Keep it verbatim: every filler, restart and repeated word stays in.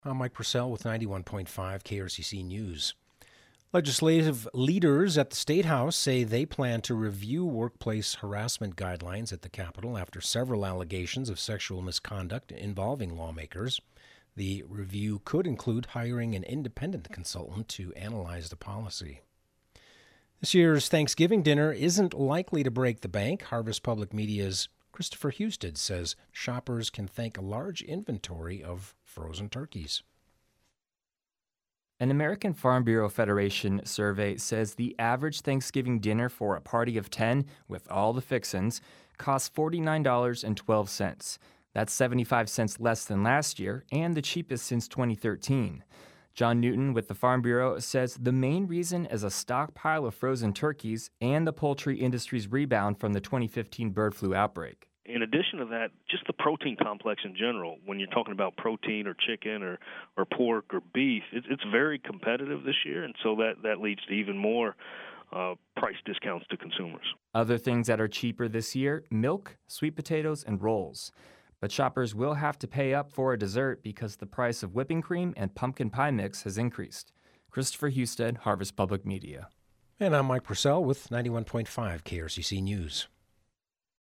I'm Mike Purcell with ninety-one point five K R C C News. Legislative leaders at the State House say they plan to review workplace harassment guidelines at the Capitol after several allegations of sexual misconduct involving lawmakers. The review could include hiring an independent consultant to analyze the policy. This year's Thanksgiving dinner isn't likely to break the bank. Harvest Public Media's Christopher Husted says shoppers can thank a large inventory of frozen turkeys. An American Farm Bureau Federation survey says the average Thanksgiving dinner for a party of ten, with all the fixins, costs forty-nine dollars and twelve cents. That's seventy-five cents less than last year and the cheapest since twenty thirteen. John Newton with the Farm Bureau says the main reason is a stockpile of frozen turkeys and the poultry industry's rebound from the twenty fifteen bird flu outbreak. In addition to that, just the protein complex in general, when you're talking about protein or chicken or, or pork or beef, it, it's very competitive this year, and so that, that leads to even more uh, price discounts to consumers. Other things that are cheaper this year, milk, sweet potatoes, and rolls. But shoppers will have to pay up for a dessert because the price of whipping cream and pumpkin pie mix has increased. Christopher Husted, Harvest Public Media. And I'm Mike Purcell with ninety-one point five K R C C News.